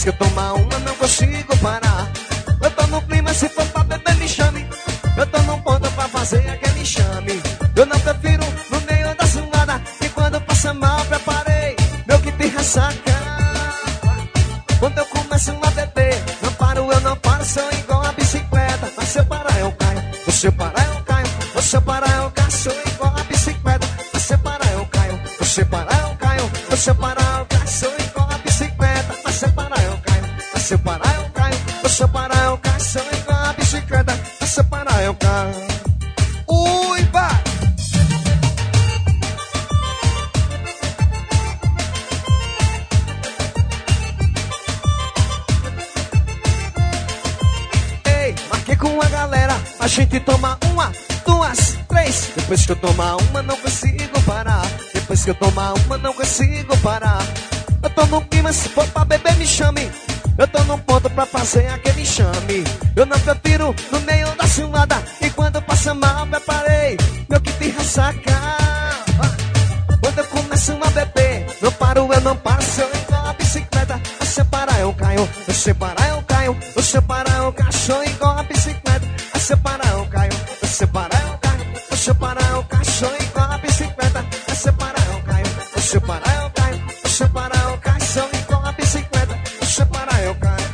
que eu tomar uma não consigo parar. Eu tô no clima, se for pra beber me chame. Eu tô num ponto pra fazer aquele chame. Eu não prefiro no meio da zoada. E quando passa mal preparei meu kit de ressaca. Quando eu começo a beber, não paro, eu não paro, sou igual a bicicleta. Mas se eu parar eu caio, se eu parar eu caio, se eu parar eu caio, sou igual a bicicleta. Mas se eu parar eu caio, se eu parar eu caio, se eu parar eu caio, sou igual a bicicleta. Mas se eu parar eu caio, se eu parar eu caio, se eu parar eu caio, sou igual a bicicleta. Mas se eu parar eu caio. Ui, vai! Com a galera, a gente toma uma, duas, três. Depois que eu tomar uma, não consigo parar. Depois que eu tomar uma, não consigo parar. Eu tô num clima, se for pra beber, me chame. Eu tô num ponto pra fazer aquele chame. Eu não prefiro no meio da cilada. E quando passa mal, preparei meu kit de ressaca. Quando eu começo a beber, não paro, eu não paro, sou igual a bicicleta. Se eu parar, eu caio, se eu parar, eu caio, se eu parar, eu caio, sou igual a bicicleta. Se eu parar, eu caio, se eu parar, eu caio, se eu parar, eu caio, sou igual a bicicleta. Se eu parar, eu caio, se eu parar, eu caio, se eu parar, eu caio, sou igual a bicicleta. Se eu parar, eu caio.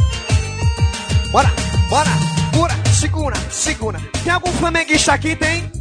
Bora, bora, pura, segura, segura. Tem algum flamenguista aqui, tem?